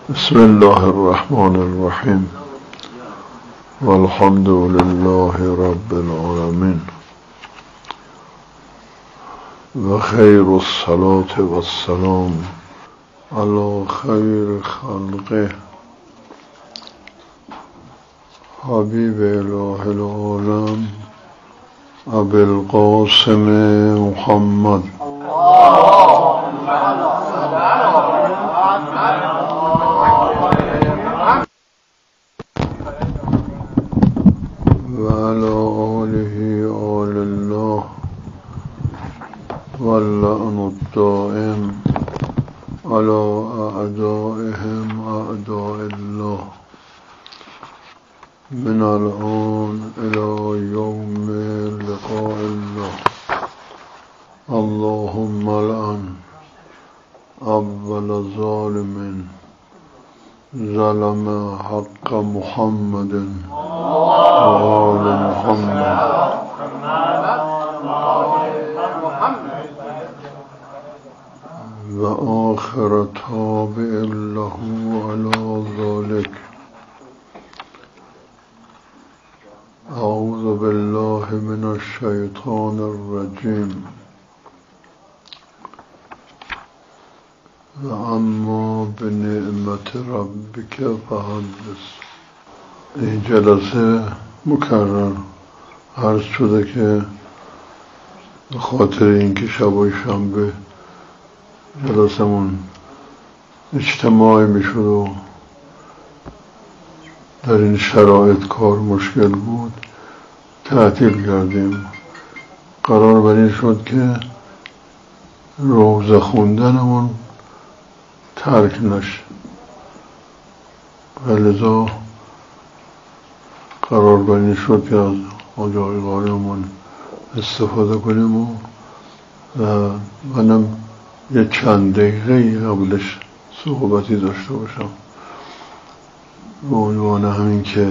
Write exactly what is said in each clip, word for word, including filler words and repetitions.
بسم الله الرحمن الرحیم والحمد لله رب العالمین و خیر الصلاة و السلام علی خیر خلقه حبیب اله العالم ابی القاسم محمد وعلى آله آل الله واللعن الدائم على أعدائهم أعداء الله من الآن إلى يوم لقاء الله. اللهم لعن أول ظالم ظلم حق محمد وآل محمد وآخر تابع له على ذلك. أعوذ بالله من الشيطان الرجيم. وأما بنعمة ربك فحدث. این جلسه مکرر عرض شده که به خاطر اینکه شب شنبه جلسمون اجتماعی میشد و در این شرایط کار مشکل بود تعطیل کردیم. قرار بر این شد که روزه خوندنمون ترک نشه و لذا قرار بر این شد که از آجای قاریمون استفاده کنیم و منم یه چند دقیقه قبلش صحبتی داشته باشم به عنوان همین که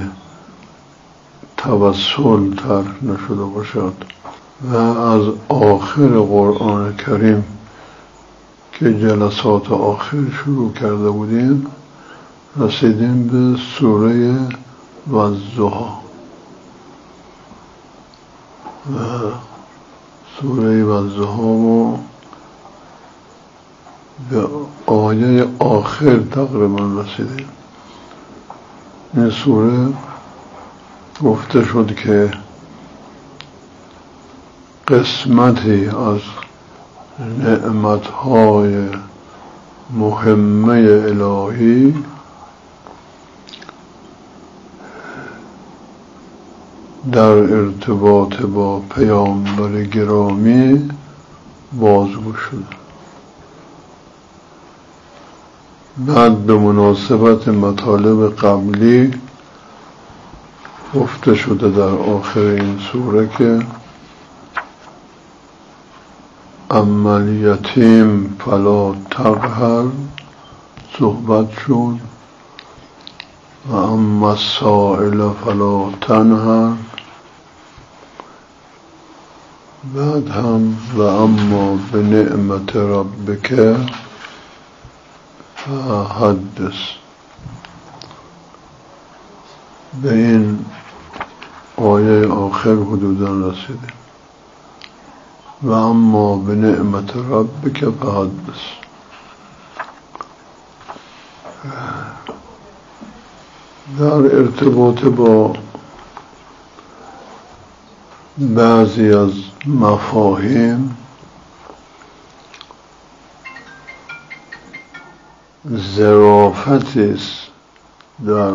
توسل ترک نشده باشد و از آخر قرآن کریم که جلسات آخر شروع کرده بودیم رسیدیم به سوره والضحی و سوره والضحی و به آیه آخر تقریبا رسیدیم. این سوره گفته شد که قسمتی از نعمتهای مهمه الهی در ارتباط با پیامبر گرامی بازگو شد. بعد به مناسبت مطالب قبلی گفته شده در آخر این سوره که اما الیتیم فلا تقهر صحبت شد و اما السائل فلا تنهر. بعد هم و اما به نعمت ربک فحدث. به این آیه آخر حدودا رسیدیم. و اما به نعمت ربک فحدث. در ارتباط با بعضی از مفاهیم ظرافتی است در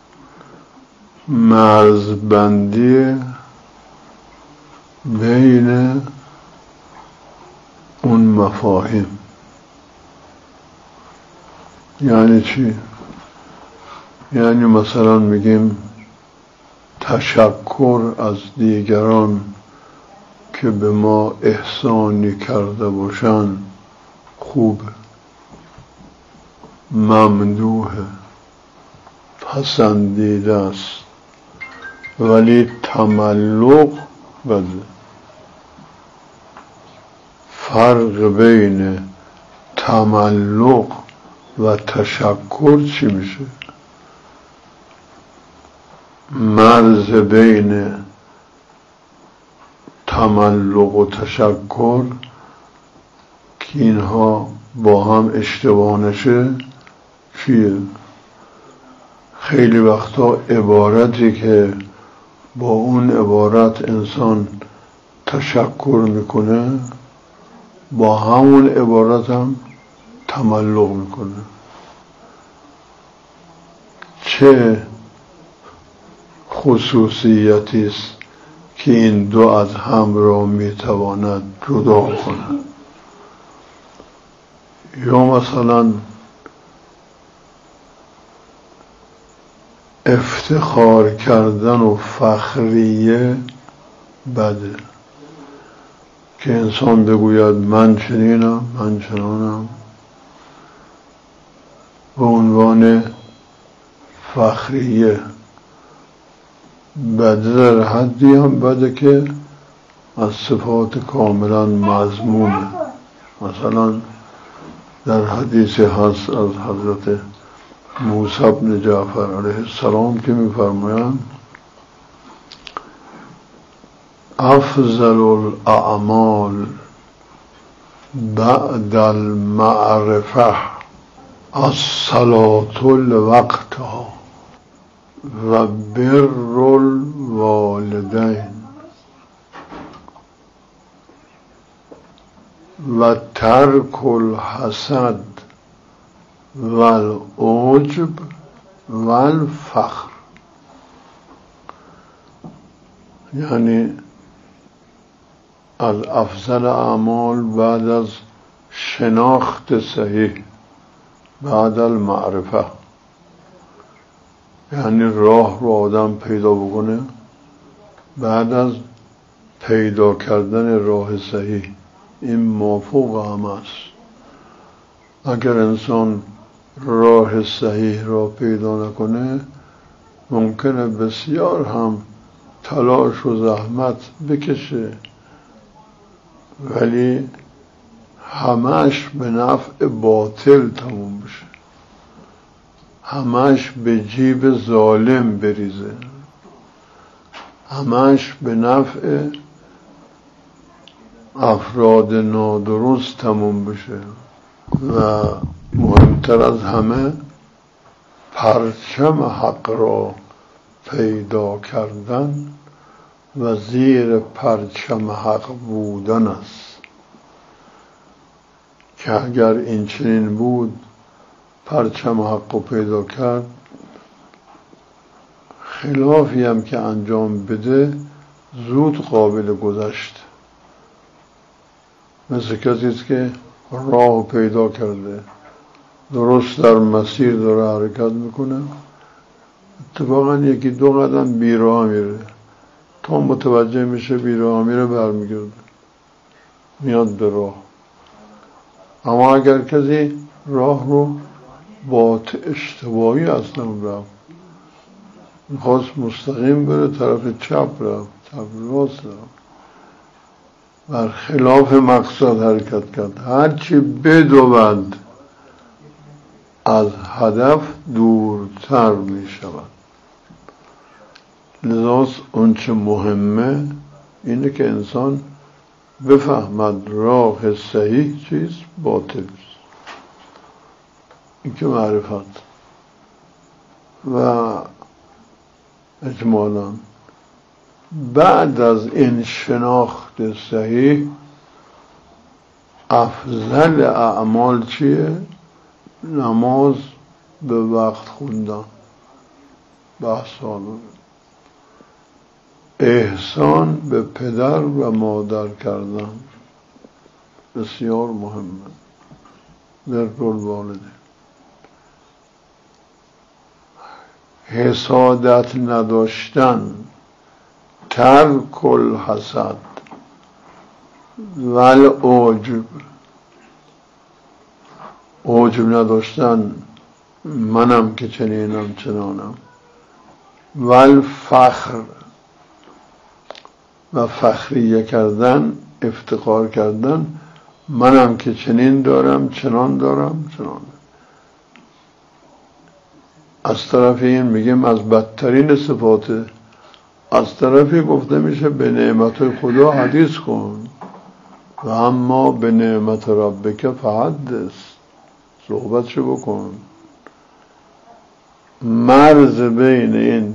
مرزبندی بین اون مفاهیم. یعنی چی؟ یعنی مثلا میگیم تشکر از دیگران که به ما احسانی کرده باشن خوبه، ممدوحه، پسندیده است، ولی تملق بده. فرق بین تملق و تشکر چی میشه؟ مرز بین تملق و تشکر که اینها با هم اشتباه نشه چیه؟ خیلی وقتا عبارتی که با اون عبارت انسان تشکر میکنه با همون عبارت هم تملق میکنه. چه خصوصیتی است که این دو از هم را میتواند جدا کنه؟ یا مثلا افتخار کردن و فخریه بده، که انسان بگوید من چنینم من چنانم، به عنوان فخریه بده، در حدی هم بده که از صفات کاملا مذمومه. مثلا در حدیث هست از حضرت موسی بن جعفر علیه السلام که می‌فرمایند افضل الاعمال بعد المعرفه الصلاة لوقتها و بر الوالدین و ترک الحسد و العجب و الفخر. یعنی از افضل اعمال بعد از شناخت صحیح، بعد المعرفه، یعنی راه رو آدم پیدا بکنه بعد از پیدا کردن راه صحیح. این مافوق هم است. اگر انسان راه صحیح را پیدا نکنه ممکنه بسیار هم تلاش و زحمت بکشه ولی همش به نفع باطل تموم بشه، همش به جیب ظالم بریزه، همش به نفع افراد نادرست تموم بشه. و مهمتر از همه پرچم حق را پیدا کردن و زیر پرچم حق بودن است، که اگر این چنین بود پرچم حق رو پیدا کرد، خلافی هم که انجام بده زود قابل گذشت. مثل کسی است که راه پیدا کرده، درست در مسیر داره حرکت میکنه، اتفاقا یکی دو قدم بیراه میره، تا متوجه میشه بیراه میره برمیگرده میاد به راه. اما اگر کسی راه رو با اشتباهی اصلا رفت، میخواست مستقیم بره طرف چپ رفت، طرف راست رفت، بر خلاف مقصد حرکت کرد، هرچی بدود از هدف دورتر می شود. لذا اون چه مهمه اینه که انسان بفهمد راه صحیح چیست، باطل چیست. این که معرفت. و اجمالا بعد از این شناخت صحیح افضل اعمال چیه؟ نماز به وقت خوندن، بحث آنه، احسان به پدر و مادر کردن، بسیار مهمه، بر الوالدین، حسادت نداشتن، ترک الحسد و العجب، عجب نداشتن، منم که چنینم چنانم، و الفخر، و فخریه کردن، افتخار کردن، منم که چنین دارم چنان دارم چنان. از طرف این میگیم از بدترین صفاته، از طرفی گفته میشه به نعمت خدا حدیث کن و اما به نعمت ربک فحدث، صحبتشو بکن. مرز بین این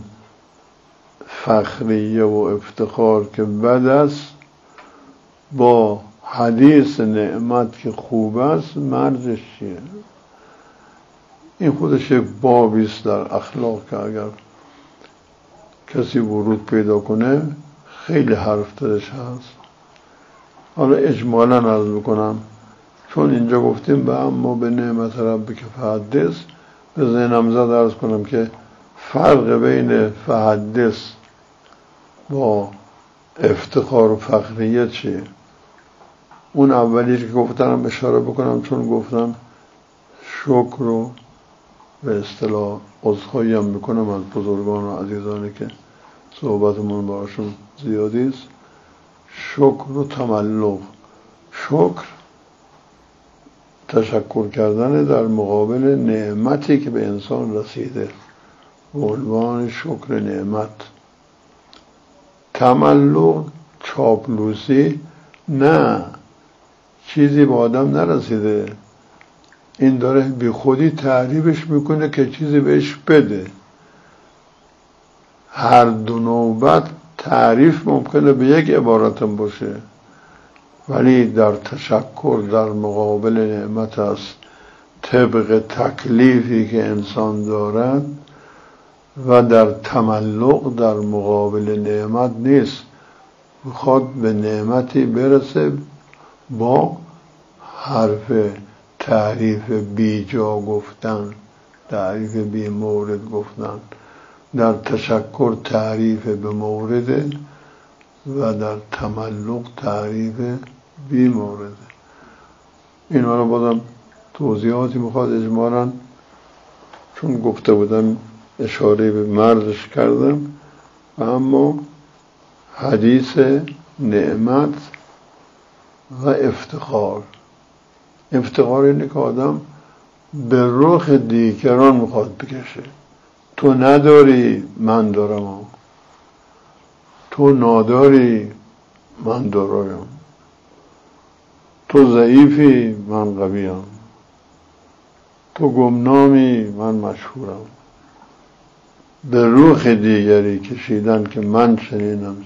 فخریه و افتخار که بد است با حدیث نعمت که خوب است مرزش چیه؟ این خودش یک بابی است در اخلاق که اگر کسی ورود پیدا کنه خیلی حرف درش هست. حالا اجمالا عرض بکنم، چون اینجا گفتیم به اما به نعمت ربک فحدث، به ذهنم زد عرض کنم که فرق بین فحدث با افتخار و فخریت چیه؟ اون اولی که گفتم اشاره بکنم، چون گفتم شکر رو به اصطلاح عذرخواهی هم میکنم از بزرگان و عزیزانی که صحبتمون باشون زیادی است. شکر و تملق. شکر تشکر کردن در مقابل نعمتی که به انسان رسیده به عنوان شکر نعمت. تملق چاپلوسی، نه چیزی به آدم نرسیده، این داره بی خودی تعریفش میکنه که چیزی بهش بده. هر دو نوبت تعریف ممکنه به یک عبارتم باشه، ولی در تشکر در مقابل نعمت است طبق تکلیفی که انسان دارد، و در تملق در مقابل نعمت نیست، میخواد به نعمتی برسه با حرف تعریف بی جا گفتن، تعریف بی مورد گفتن. در تشکر تعریف به مورد و در تملق تعریف بی مورد. این رو بازم توضیحاتی میخواد اجمالاً، چون گفته بودم اشاره به مرزش کردم. و اما حدیث نعمت و افتخار. افتخار اینه که آدم به رخ دیگران میخواد بکشه. تو نداری من دارم، تو ناداری من دارایم، تو ضعیفی من قویم، تو گمنامی من مشهورم. به رخ دیگری کشیدن که من چنینم.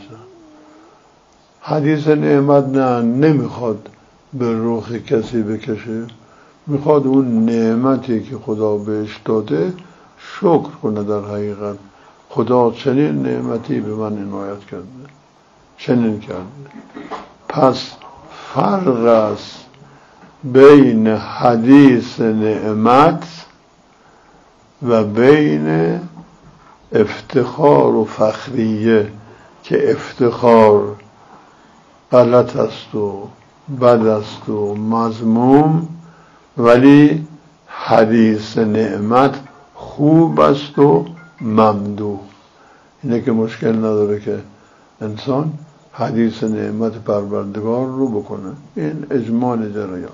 حدیث نعمت نه، نمیخواد به رخ کسی بکشه، میخواد اون نعمتی که خدا بهش داده شکر کنه. در حقیقت خدا چنین نعمتی به من عنایت کرده، چنین کرده. پس فرق است بین حدیث نعمت و بین افتخار و فخریه، که افتخار غلط است و بد است و مذموم، ولی حدیث نعمت خوب است و ممدوح. اینه که مشکل نداره که انسان حدیث نعمت پروردگار رو بکنه. این اجمال جریان.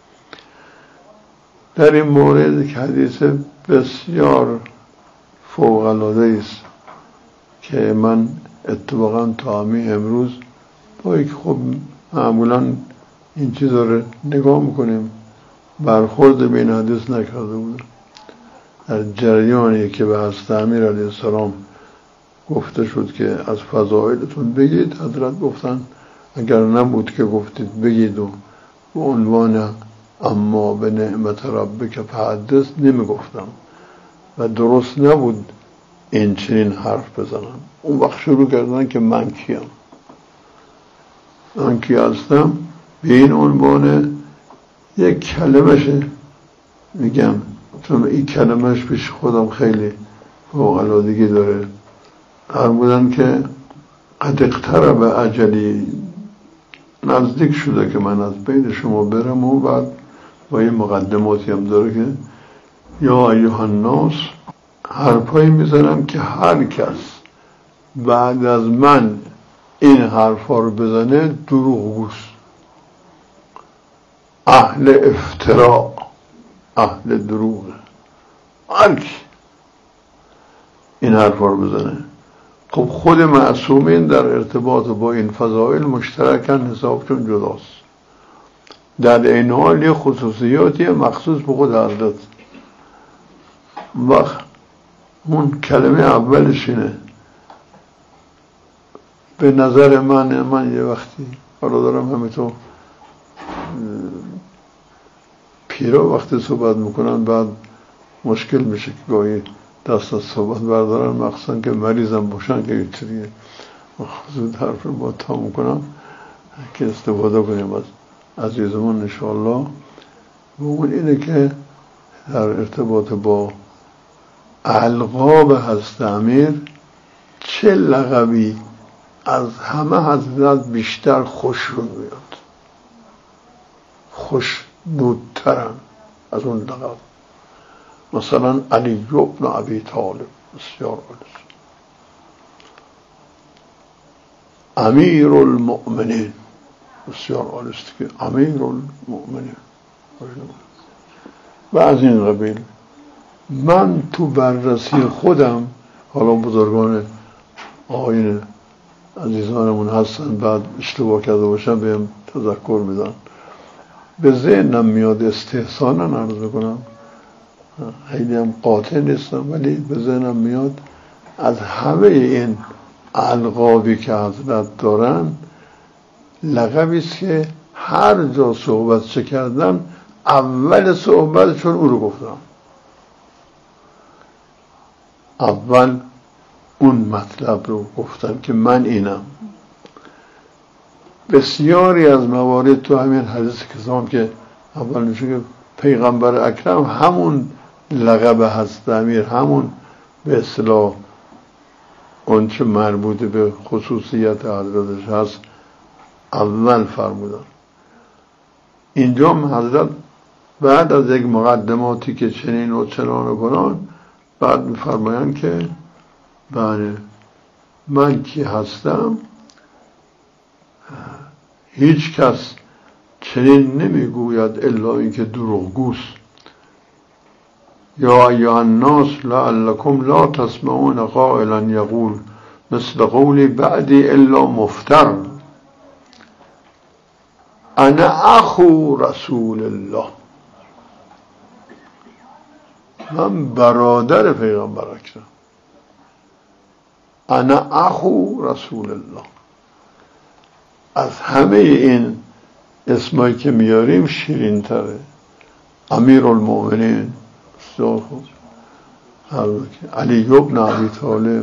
در این مورد که حدیث بسیار فوق العاده است که من اتفاقا تا همین امروز با یک خب معمولا این چیز رو نگاه میکنیم برخورد به این حدیث نکرده بودم. در جریانی که به حضرت امیر علیه السلام گفته شد که از فضائلتون بگید، حضرت گفتن اگر نبود که گفتید بگید و به عنوان اما به نعمت ربک فحدث نمی گفتم و درست نبود این چنین حرف بزنم. اون وقت شروع کردن که من کیم، من کی هستم، به این عنوان یک کلمش میگم، چون این کلمش پیش خودم خیلی فوق العادگی داره. هر بودن که قد اقترب اجلی، نزدیک شده که من از بین شما برم، و بعد با این مقدماتی هم داره که یا ایها الناس، حرفایی میزنم که هر کس بعد از من این حرفا رو بزنه دروغگوست، اهل افتراء، اهل دروغه. هر کی این حرف رو بزنه. خب خود معصومین در ارتباط با این فضائل مشترکن، حسابشون جداست. در این حال یه خصوصیاتی مخصوص به خود حضرت. وقت اون کلمه اولش اینه، به نظر من من یه وقتی حالا دارم همینطور پیرا وقتی صحبت میکنن بعد مشکل میشه که گاهی دست از صحبت بردارن، مخصوصا که مریضم باشن که اینطوریه زود حرف رو با تا میکنم که استفاده کنیم از عزیزمون انشاءالله. و اون اینه که در ارتباط با القاب حضرت امیر چه لقبی از همه حضرت بیشتر خوش رو میاد، خوش نودترن از اون لقب. مثلا علی ابن ابی طالب بسیار عالی، امیر المؤمنین بسیار عالی است که امیر المؤمنین و از این قبیل. من تو بررسی خودم، حالا بزرگان آیین عزیزانمون هستن بعد اشتباه کرده باشن بهم تذکر میدن، به ذهنم میاد استحسانا عرض میکنم، خیلی هم قاطع نیستم ولی به ذهنم میاد از همه این القابی که حضرت دارن لقبی است که هر جا صحبت چه کردن اول صحبتشون او رو گفتن، اول اون مطلب رو گفتن که من اینم. بسیاری از موارد تو همین حدیث کسام که اول میشه که پیغمبر اکرم همون لقب حضرت امیر، همون به اصطلاح اون چه مربوط به خصوصیت حضرتش هست اول فرمودن. اینجا حضرت بعد از یک مقدماتی که چنین و چنان و کنان بعد میفرمایند که بله من کی هستم، هیچ کس چنین نمیگوید الا اینکه دروغگوست. یا ایها الناس لعلکم لا تسمعون قائلا یقول مثل قولی بعدی الا مفتر انا اخو رسول الله، من برادر پیغمبر اکرم، انا اخو رسول الله. از همه این اسمایی که میاریم شیرین تره. امیر المؤمنین علی ابن ابی طالب،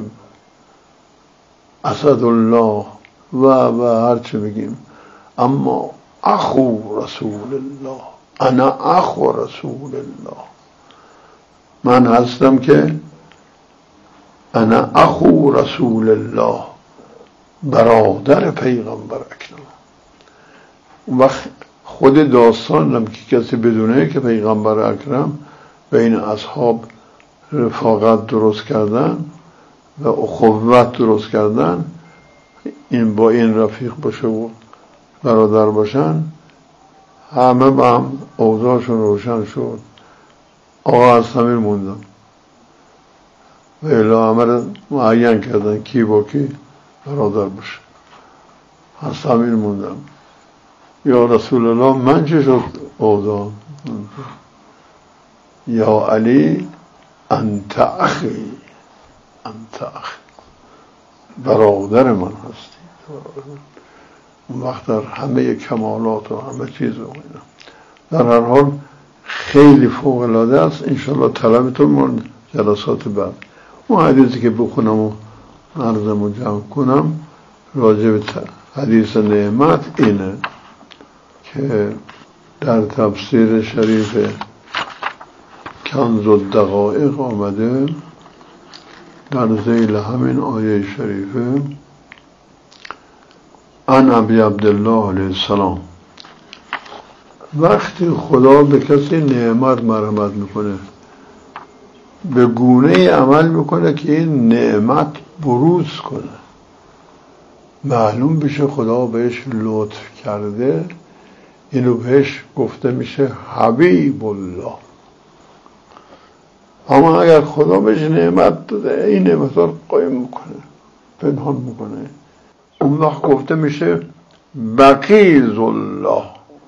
اسد الله و و هر چه بگیم، اما اخو رسول الله، انا اخو رسول الله، من هستم که انا اخو رسول الله، برادر پیغمبر اکرم. اون وقت خود داستان هم که کسی بدونه که پیغمبر اکرم بین اصحاب رفاقت درست کردن و اخوت درست کردن، این با این رفیق باشه و برادر باشن، همه با هم اوضاعشون روشن شد. آقا از همین موندن و الا همه رو معین کردن کی با کی برادر باشه. از همین موندن. یا رسول الله من چه شد اوضاع؟ یا علی انت اخی، انت اخی، برادر من هستی. اون وقت در همه کمالات و همه چیز و اینا. در هر حال خیلی فوق العاده است. انشالله طلبتون مورد جلسات بعد اون حدیثی که بخونم و عرضم و جمع کنم راجع به حدیث نعمت اینه که در تفسیر شریف کنز الدقایق آمده در ذیل همین آیه شریفه عن ابی عبدالله علیه السلام، وقتی خدا به کسی نعمت مرحمت میکنه به گونه عمل میکنه که این نعمت بروز کنه، معلوم بشه خدا بهش لطف کرده. اینو بهش گفته میشه حبیب الله. اما اگر خدا بهش نعمت داده این نعمت رو قایم میکنه، پنهان میکنه، اون وقت گفته میشه بغیض الله.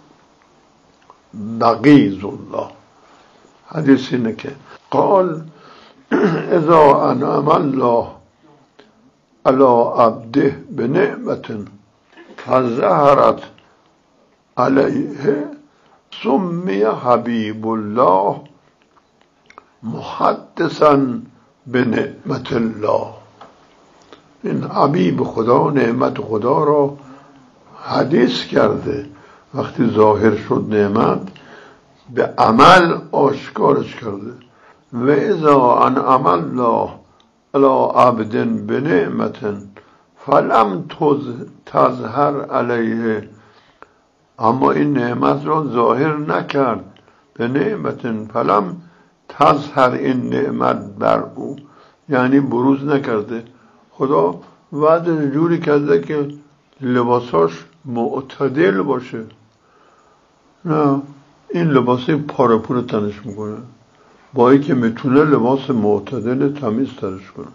بغیض الله حدیث اینه که قال اذا انعم الله على عبده بنعمت فظهرت علیه سمی حبیب الله محدثا بنعمت الله. این حبیب خدا نعمت خدا را حدیث کرده، وقتی ظاهر شد نعمت به عمل آشکارش کرده. و اذا انعم الله علی عبد بنعمت فلم تظهر علیه، اما این نعمت را ظاهر نکرد، به نعمت فلم تظهر، این نعمت بر او یعنی بروز نکرده. خدا وعده جوری کرده که لباساش معتدل باشه، نه این لباس پارپور تنش میکنه، با این که میتونه لباس معتدل تمیز تنش کنه.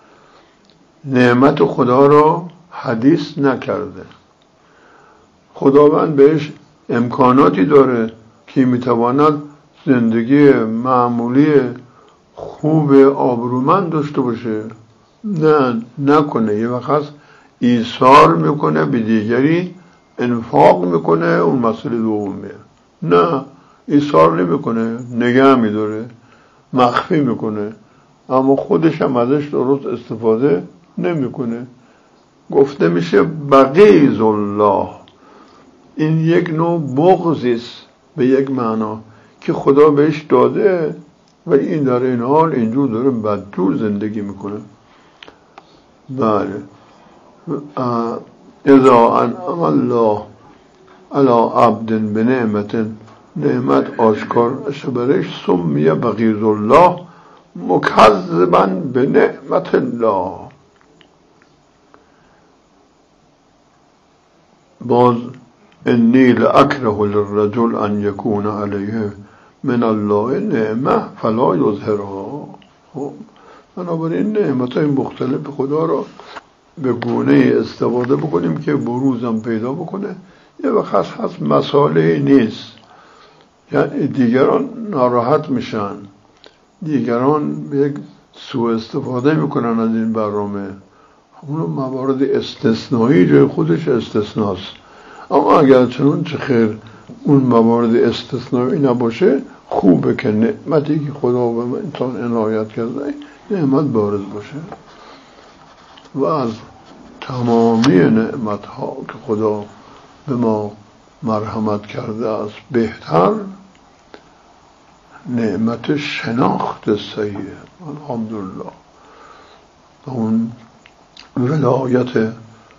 نعمت خدا را حدیث نکرده. خداوند بهش امکاناتی داره که میتواند زندگی معمولی خوب آبرومند داشته باشه، نه نکنه. یه وقت ایثار میکنه به دیگری، انفاق میکنه، اون مسئله دومیه. نه ایثار نمیکنه، نگه میداره، مخفی میکنه، اما خودش هم ازش درست استفاده نمیکنه. گفته میشه بغیض الله. این یک نوع بغضی است به یک معنا که خدا بهش داده و این در این حال اینجور داره بدجور زندگی میکنه. بله. اذا انعم الله علی عبد بنعمت، نعمت آشکار برش، سمی بغیض الله مکذبا به نعمت الله. باز انی لاکره للرجل ان یکون علیه من الله نعمه فلا یظهرها. بنابراین نعمت های مختلف خدا را به گونه استفاده بکنیم که بروزم پیدا بکنه. یه وقت هست مسائله نیست، یعنی دیگران ناراحت میشن، دیگران یک سوء استفاده میکنن از این برنامه. اون موارد استثنایی جای خودش استثناست، اما اگر چنون چه خیر اون موارد استثنایی نباشه، خوبه که نعمتی که خدا به انسان عنایت کرده نعمت بارز باشه. و از تمامی نعمت ها که خدا به ما مرحمت کرده است بهتر نعمت شناخت صحیح، الحمدلله. اون ولایت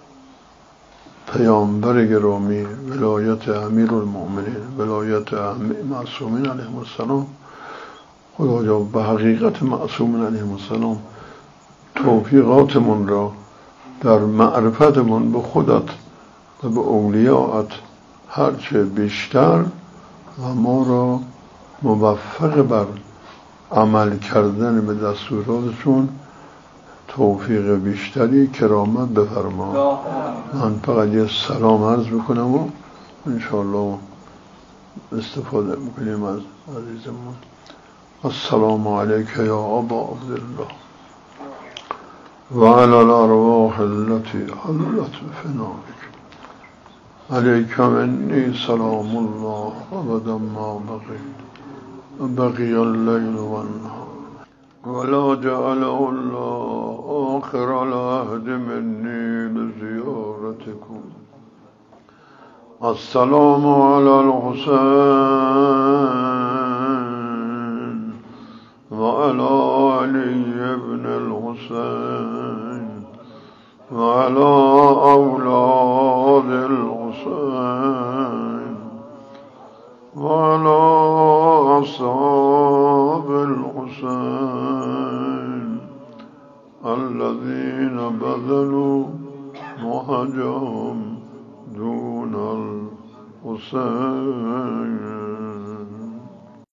پیامبر گرامی، ولایت امیر المؤمنین، ولایت معصومین علیهم السلام، خدایا به حقیقت معصومین علیهم السلام توفیقاتمون را در معرفتمون به خودت و به اولیاءت هرچه بیشتر و ما را موفق بر عمل کردن به دستوراتشون توفیق بیشتری کرامت بفرما. من فقط یه سلام عرض میکنم و انشاءالله استفاده میکنیم از عزیزمون. السلام علیک یا ابا عبدالله و علی الارواح التي حلت بفنائک علیک منی سلام الله ابدا ما بقی بقی اللیل و النهار ولا جعله الله آخر العهد مني لزيارتكم. السلام على الحسين وعلى علي بن الحسين وعلى أولاد الحسين وعلى أصحاب الحسين الذين بذلوا مهجهم دون الحسين.